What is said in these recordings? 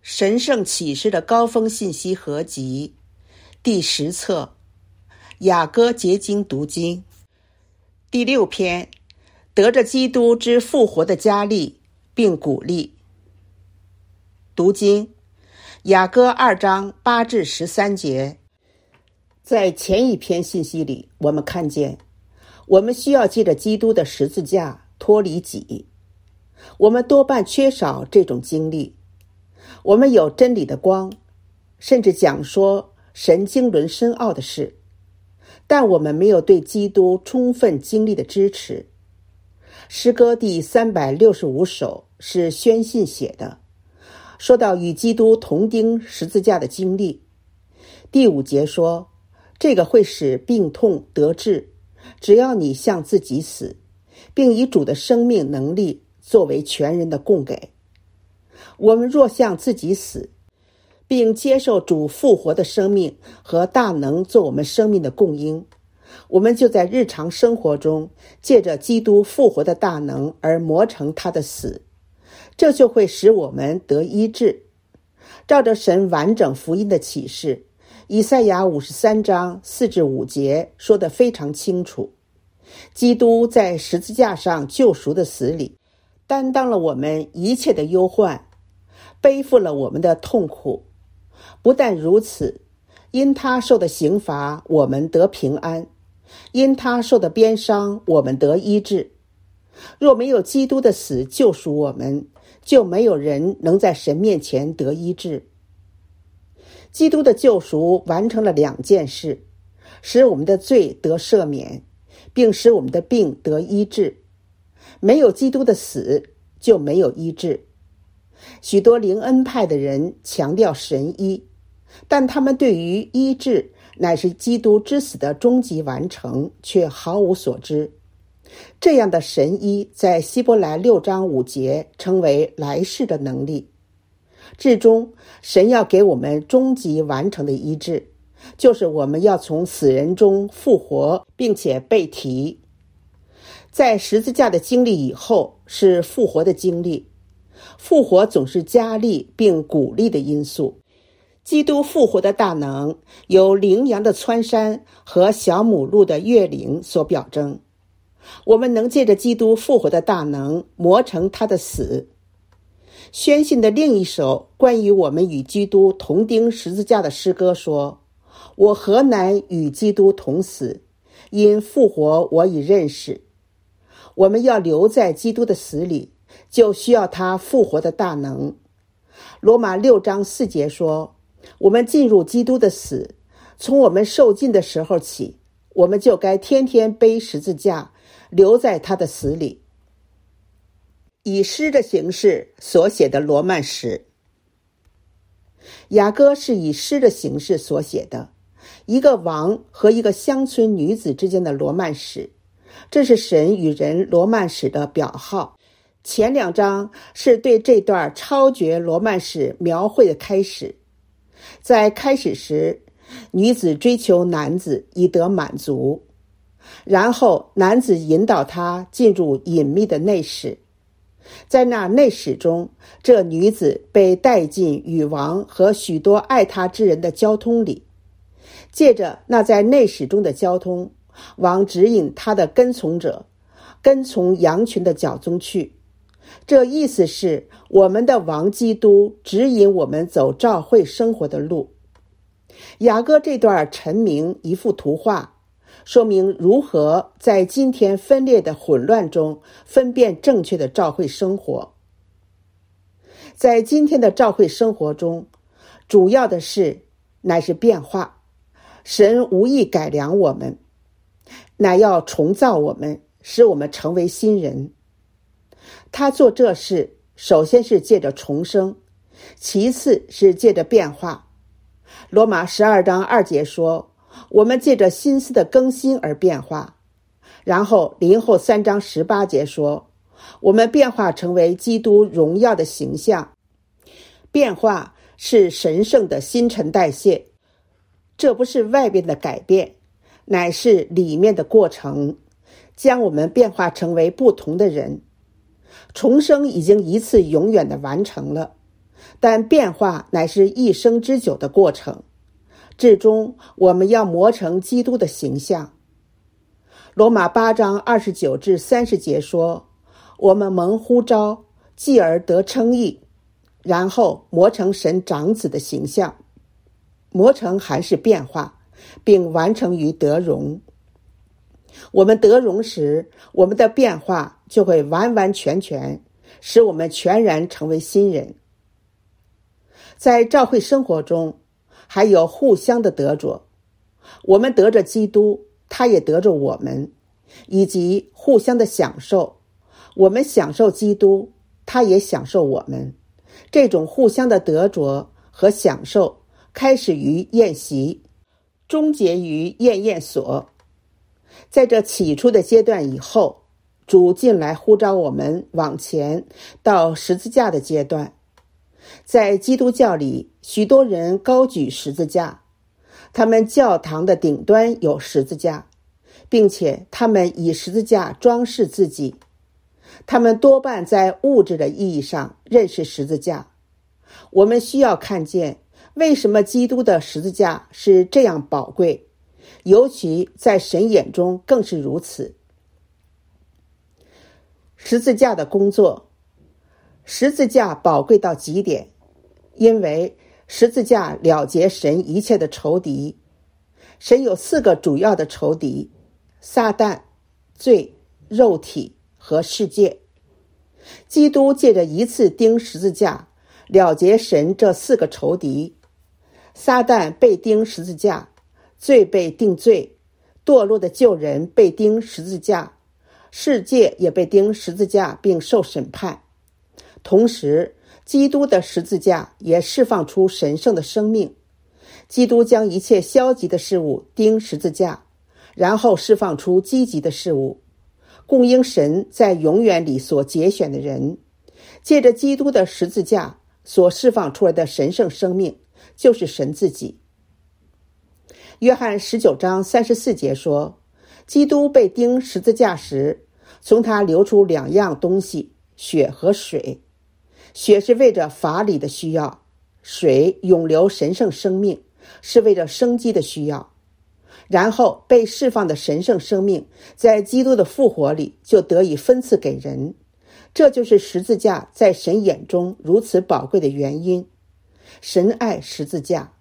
神圣启示的高峰信息合集第10册雅歌结晶读经第6篇，得着基督之复活的加力并鼓励。读经雅歌2章8至13节。在前一篇信息里，我们看见我们需要借着基督的十字架脱离己。我们多半缺少这种经历。我们有真理的光，甚至讲说神经纶深奥的事，但我们没有对基督充分经历的支持。诗歌第365首是宣信写的，说到与基督同钉十字架的经历。第5节说，这个会使病痛得治，只要你向自己死，并以主的生命能力作为全人的供给。我们若向自己死，并接受主复活的生命和大能做我们生命的供应，我们就在日常生活中借着基督复活的大能而磨成他的死，这就会使我们得医治。照着神完整福音的启示，以赛亚53章4至5节说得非常清楚，基督在十字架上救赎的死里担当了我们一切的忧患，背负了我们的痛苦。不但如此，因他受的刑罚我们得平安，因他受的鞭伤我们得医治。若没有基督的死救赎我们，就没有人能在神面前得医治。基督的救赎完成了2件事，使我们的罪得赦免，并使我们的病得医治。没有基督的死，就没有医治。许多灵恩派的人强调神医，但他们对于医治乃是基督之死的终极完成却毫无所知。这样的神医在希伯来6章5节称为来世的能力。至终，神要给我们终极完成的医治，就是我们要从死人中复活，并且被提。在十字架的经历以后，是复活的经历。复活总是加力并鼓励的因素。基督复活的大能由羚羊的蹿山和小母鹿的跃领所表征。我们能借着基督复活的大能磨成他的死。宣信的另一首关于我们与基督同钉十字架的诗歌说，我何乃与基督同死，因复活我已认识。我们要留在基督的死里，就需要他复活的大能。罗马6章4节说，我们进入基督的死，从我们受尽的时候起，我们就该天天背十字架，留在他的死里。以诗的形式所写的罗曼史。雅歌是以诗的形式所写的，一个王和一个乡村女子之间的罗曼史，这是神与人罗曼史的表号。前2章是对这段超绝罗曼史描绘的开始。在开始时，女子追求男子以得满足，然后男子引导她进入隐秘的内室。在那内室中，这女子被带进与王和许多爱她之人的交通里。借着那在内室中的交通，王指引他的跟从者跟从羊群的脚踪去。这意思是我们的王基督指引我们走召会生活的路。雅歌这段陈明一幅图画，说明如何在今天分裂的混乱中分辨正确的召会生活。在今天的召会生活中，主要的事乃是变化。神无意改良我们，乃要重造我们，使我们成为新人。他做这事，首先是借着重生，其次是借着变化。罗马12章2节说，我们借着心思的更新而变化。然后林后3章18节说，我们变化成为基督荣耀的形象。变化是神圣的新陈代谢，这不是外边的改变，乃是里面的过程，将我们变化成为不同的人。重生已经一次永远的完成了。 但变化乃是一生之久的过程，至终我们要磨成基督的形象。罗马8章29至30节说，我们蒙呼召，继而得称义，然后磨成神长子的形象。磨成还是变化，并完成于得荣。我们得荣时，我们的变化就会完完全全使我们全然成为新人。在教会生活中，还有互相的得着，我们得着基督，他也得着我们，以及互相的享受，我们享受基督，他也享受我们。这种互相的得着和享受开始于宴席，终结于宴宴所。在这起初的阶段以后，主进来呼召我们往前到十字架的阶段。在基督教里，许多人高举十字架，他们教堂的顶端有十字架，并且他们以十字架装饰自己。他们多半在物质的意义上认识十字架。我们需要看见为什么基督的十字架是这样宝贵，尤其在神眼中更是如此。十字架的工作，十字架宝贵到极点，因为十字架了结神一切的仇敌。神有4个主要的仇敌：撒旦、罪、肉体和世界。基督借着一次钉十字架了结神这4个仇敌。撒旦被钉十字架，罪被定罪，堕落的旧人被钉十字架，世界也被钉十字架并受审判。同时，基督的十字架也释放出神圣的生命。基督将一切消极的事物钉十字架，然后释放出积极的事物，供应神在永远里所节选的人。借着基督的十字架所释放出来的神圣生命，就是神自己。约翰19章34节说，基督被钉十字架时，从他流出2样东西，血和水。血是为着法理的需要，水永留神圣生命，是为着生机的需要。然后被释放的神圣生命在基督的复活里就得以分赐给人。这就是十字架在神眼中如此宝贵的原因。神爱十字架。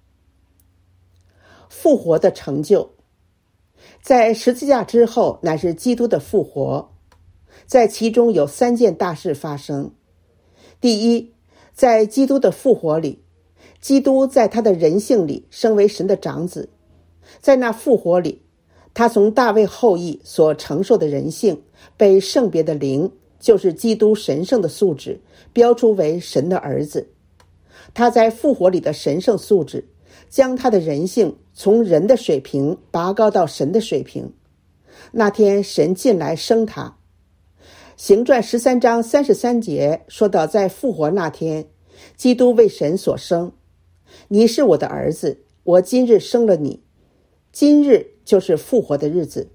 复活的成就，在十字架之后乃是基督的复活，在其中有3件大事发生。第一，在基督的复活里，基督在他的人性里升为神的长子。在那复活里，他从大卫后裔所承受的人性，被圣别的灵，就是基督神圣的素质，标出为神的儿子。他在复活里的神圣素质，将他的人性从人的水平拔高到神的水平。那天神进来生他。行传13章33节说到，在复活那天，基督为神所生。你是我的儿子，我今日生了你。今日就是复活的日子。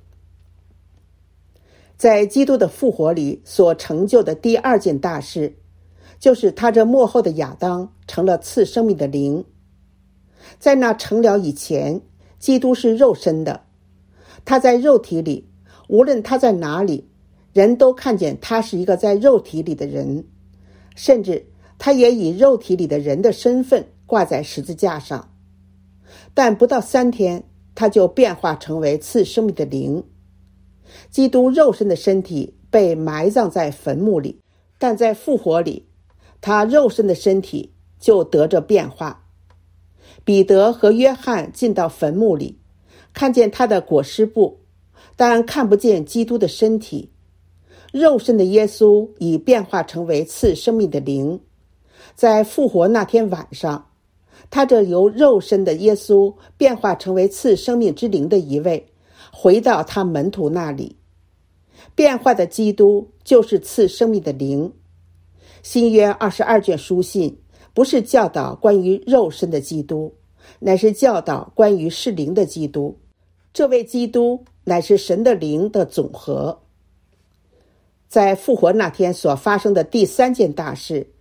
在基督的复活里所成就的第2件大事，就是他这末后的亚当成了赐生命的灵。在那成了以前，基督是肉身的。他在肉体里，无论他在哪里，人都看见他是一个在肉体里的人，甚至他也以肉体里的人的身份挂在十字架上。但不到3天，他就变化成为赐生命的灵。基督肉身的身体被埋葬在坟墓里，但在复活里，他肉身的身体就得着变化。彼得和约翰进到坟墓里，看见他的裹尸布，但看不见基督的身体。肉身的耶稣已变化成为赐生命的灵。在复活那天晚上，他这由肉身的耶稣变化成为赐生命之灵的一位，回到他门徒那里。变化的基督就是赐生命的灵。新约22卷书信不是教导关于肉身的基督，乃是教导关于是灵的基督。这位基督乃是神的灵的总和。在复活那天所发生的第3件大事，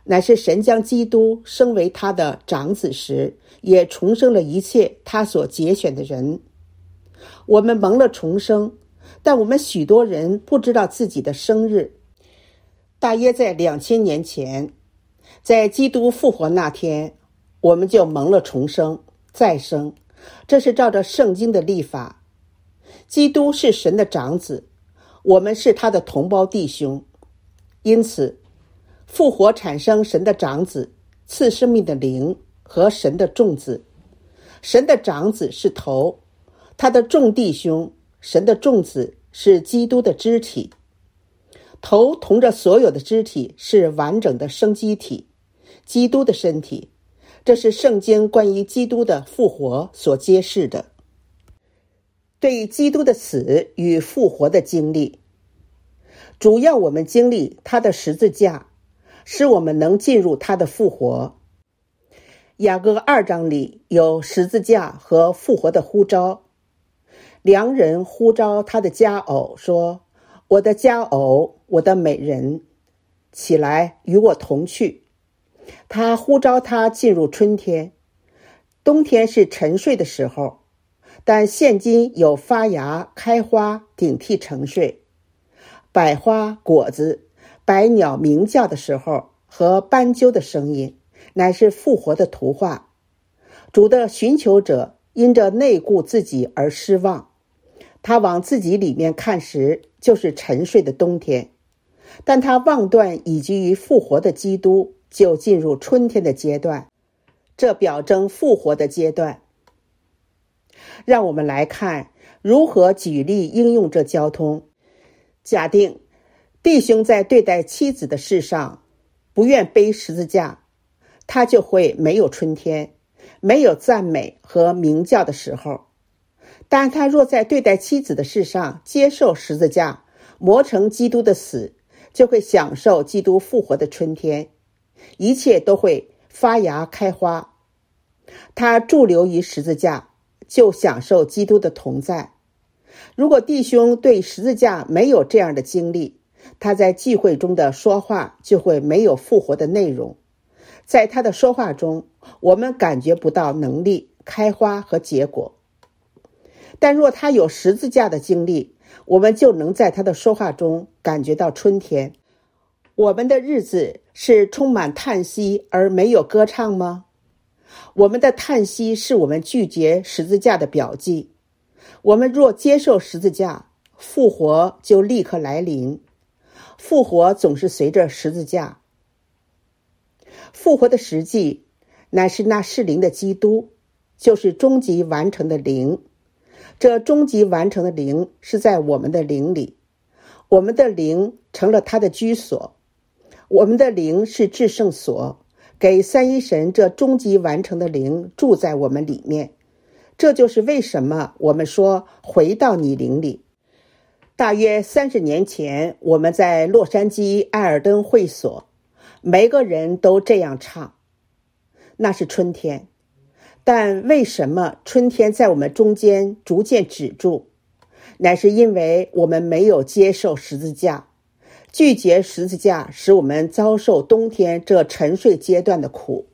乃是神将基督升为他的长子时，也重生了一切他所拣选的人。我们蒙了重生，但我们许多人不知道自己的生日。大约在2000年前，在基督复活那天，我们就蒙了重生，再生。这是照着圣经的律法。基督是神的长子，我们是他的同胞弟兄。因此复活产生神的长子，赐生命的灵和神的众子。神的长子是头，他的众弟兄，神的众子是基督的肢体。头同着所有的肢体是完整的生机体，基督的身体。这是圣经关于基督的复活所揭示的。对于基督的死与复活的经历，主要我们经历他的十字架，使我们能进入他的复活。雅各2章里有十字架和复活的呼召。良人呼召他的佳偶说：我的佳偶，我的美人，起来与我同去。他呼召他进入春天。冬天是沉睡的时候，但现今有发芽、开花、顶替沉睡，百花、果子、百鸟鸣叫的时候和斑鸠的声音，乃是复活的图画。主的寻求者因着内顾自己而失望，他往自己里面看时，就是沉睡的冬天，但他妄断以及于复活的基督，就进入春天的阶段，这表征复活的阶段。让我们来看如何举例应用这交通。假定弟兄在对待妻子的事上不愿背十字架，他就会没有春天，没有赞美和鸣叫的时候。但他若在对待妻子的事上接受十字架，磨成基督的死，就会享受基督复活的春天，一切都会发芽开花。他驻留于十字架，就享受基督的同在。如果弟兄对十字架没有这样的经历，他在聚会中的说话就会没有复活的内容。在他的说话中，我们感觉不到能力、开花和结果。但若他有十字架的经历，我们就能在他的说话中感觉到春天。我们的日子是充满叹息而没有歌唱吗？我们的叹息是我们拒绝十字架的表记。我们若接受十字架，复活就立刻来临。复活总是随着十字架。复活的实际乃是那是灵的基督，就是终极完成的灵。这终极完成的灵是在我们的灵里，我们的灵成了他的居所。我们的灵是至圣所，给三一神这终极完成的灵住在我们里面。这就是为什么我们说回到你灵里。大约30年前，我们在洛杉矶艾尔登会所，每个人都这样唱。那是春天，但为什么春天在我们中间逐渐止住？乃是因为我们没有接受十字架，拒绝十字架，使我们遭受冬天这沉睡阶段的苦。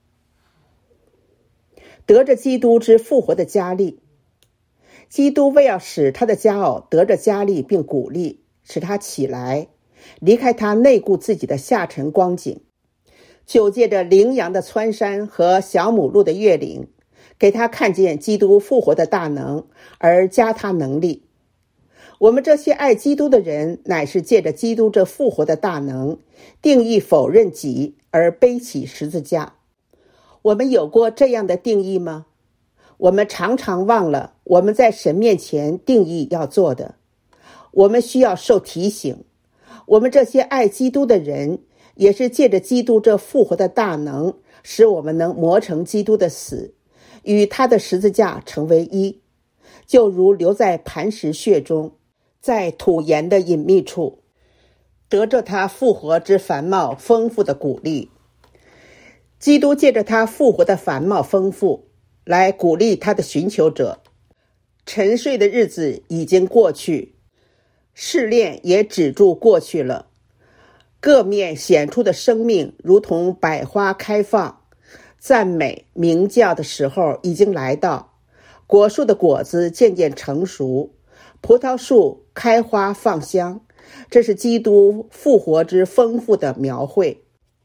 得着基督之复活的加力，基督为要使他的佳偶得着加力并鼓励，使他起来，离开他内顾自己的下沉光景，就借着羚羊的蹿山和小母鹿的越岭，给他看见基督复活的大能，而加他能力。我们这些爱基督的人，乃是借着基督这复活的大能，定义否认己而背起十字架。我们有过这样的定义吗？我们常常忘了我们在神面前定义要做的。我们需要受提醒。我们这些爱基督的人，也是借着基督这复活的大能，使我们能磨成基督的死，与他的十字架成为一，就如留在磐石穴中，在土岩的隐秘处，得着他复活之繁茂丰富的鼓励。基督借着他复活的繁茂丰富，来鼓励他的寻求者。沉睡的日子已经过去，试炼也止住过去了。 各面显出的生命如同百花开放，赞美鸣叫的时候已经来到，果树的果子渐渐成熟，葡萄树开花放香，这是基督复活之丰富的描绘。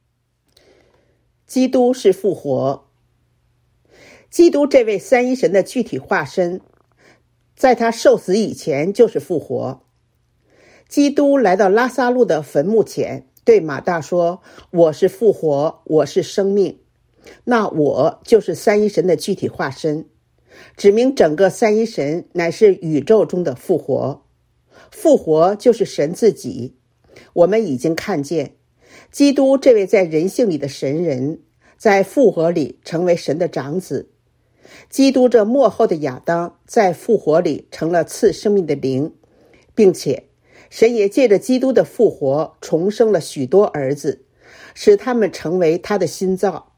基督是复活，基督这位三一神的具体化身，在他受死以前就是复活。基督来到拉撒路的坟墓前，对马大说：我是复活，我是生命。那我就是三一神的具体化身，指明整个三一神乃是宇宙中的复活。复活就是神自己。我们已经看见基督这位在人性里的神人，在复活里成为神的长子。基督这末后的亚当在复活里成了赐生命的灵，并且神也借着基督的复活重生了许多儿子，使他们成为他的新造。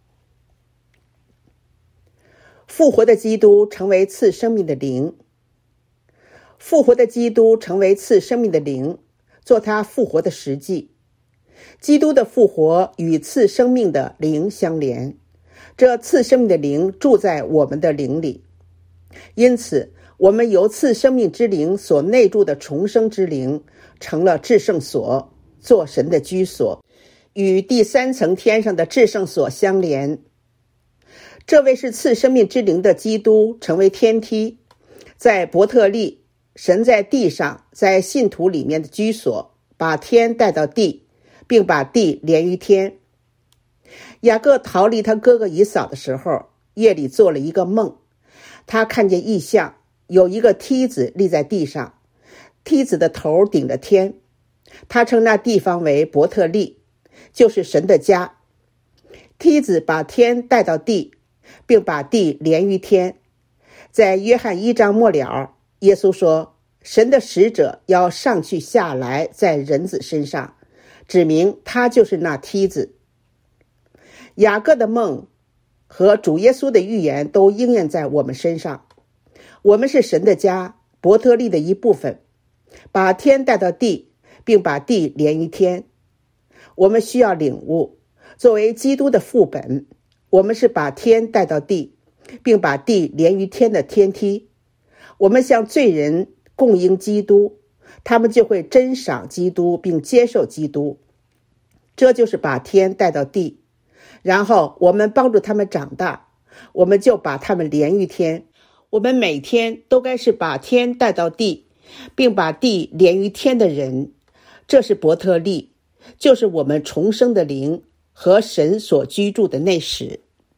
复活的基督成为赐生命的灵，复活的基督成为赐生命的灵，做他复活的实际。基督的复活与赐生命的灵相连，这赐生命的灵住在我们的灵里，因此我们由赐生命之灵所内住的重生之灵成了至圣所，做神的居所，与第三层天上的至圣所相连。这位是赐生命之灵的基督成为天梯，在伯特利，神在地上，在信徒里面的居所，把天带到地，并把地连于天。雅各逃离他哥哥以扫的时候，夜里做了一个梦，他看见异象，有一个梯子立在地上，梯子的头顶着天，他称那地方为伯特利，就是神的家。梯子把天带到地，并把地连于天。在约翰1章末了，耶稣说，神的使者要上去下来在人子身上，指明他就是那梯子。雅各的梦和主耶稣的预言都应验在我们身上。我们是神的家，伯特利的一部分，把天带到地，并把地连于天。我们需要领悟，作为基督的副本，我们是把天带到地，并把地连于天的天梯。我们向罪人供应基督，他们就会珍赏基督并接受基督。这就是把天带到地。然后我们帮助他们长大，我们就把他们连于天。我们每天都该是把天带到地，并把地连于天的人。这是伯特利，就是我们重生的灵和神所居住的内室。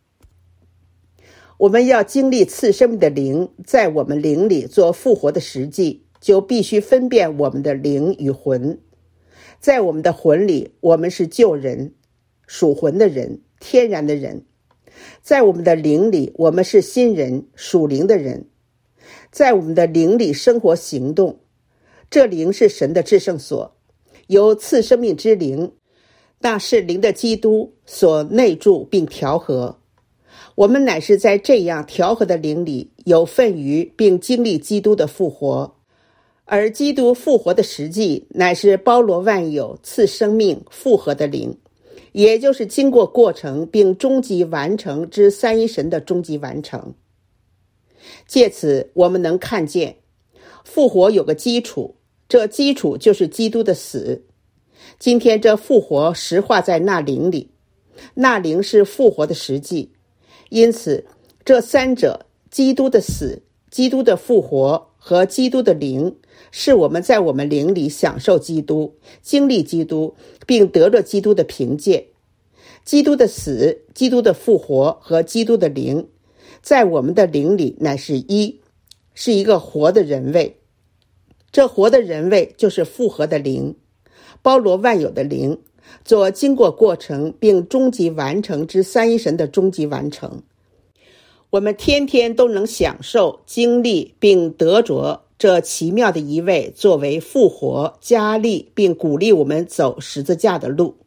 我们要经历赐生命的灵在我们灵里做复活的实际，就必须分辨我们的灵与魂。在我们的魂里，我们是旧人，属魂的人，天然的人。在我们的灵里，我们是新人，属灵的人。在我们的灵里生活行动，这灵是神的至圣所，由赐生命之灵，那是灵的基督所内住并调和。我们乃是在这样调和的灵里有份于并经历基督的复活，而基督复活的实际乃是包罗万有赐生命复活的灵，也就是经过过程并终极完成之三一神的终极完成。借此我们能看见复活有个基础，这基础就是基督的死。今天这复活实化在那灵里，那灵是复活的实际。因此这三者，基督的死、基督的复活和基督的灵，是我们在我们灵里享受基督、经历基督并得着基督的凭借。基督的死、基督的复活和基督的灵在我们的灵里乃是一，是一个活的人位。这活的人位就是复活的灵，包罗万有的灵，做经过过程并终极完成之三一神的终极完成。我们天天都能享受、经历并得着这奇妙的一位作为复活、加力并鼓励我们走十字架的路。